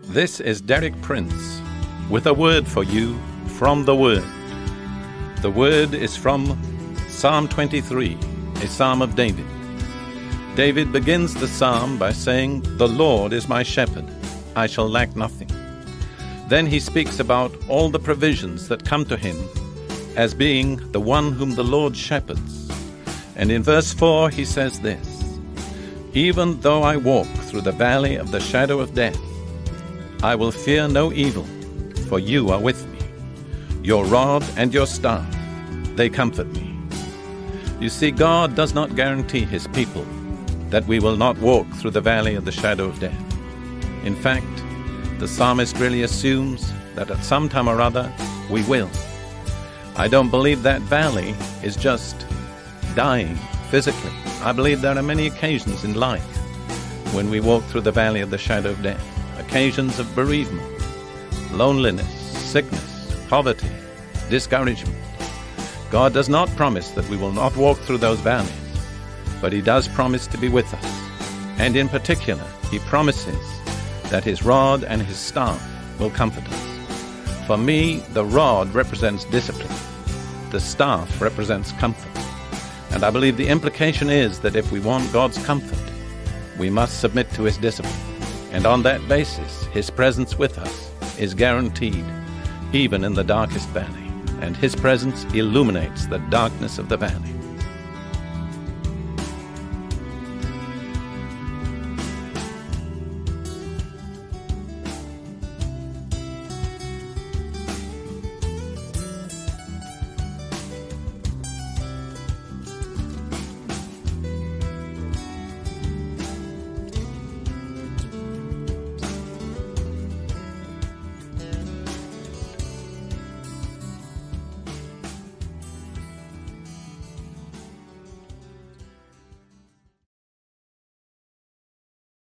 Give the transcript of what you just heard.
This is Derek Prince with a word for you from the Word. The Word is from Psalm 23, a psalm of David. David begins the psalm by saying, "The Lord is my shepherd, I shall lack nothing." Then he speaks about all the provisions that come to him as being the one whom the Lord shepherds. And in verse 4 he says this, "Even though I walk through the valley of the shadow of death, I will fear no evil, for you are with me. Your rod and your staff, they comfort me." You see, God does not guarantee his people that we will not walk through the valley of the shadow of death. In fact, the psalmist really assumes that at some time or other we will. I don't believe that valley is just dying physically. I believe there are many occasions in life when we walk through the valley of the shadow of death. Occasions of bereavement, loneliness, sickness, poverty, discouragement. God does not promise that we will not walk through those valleys, but he does promise to be with us. And in particular, he promises that his rod and his staff will comfort us. For me, the rod represents discipline. The staff represents comfort. And I believe the implication is that if we want God's comfort, we must submit to his discipline. And on that basis, his presence with us is guaranteed, even in the darkest valley. And his presence illuminates the darkness of the valley.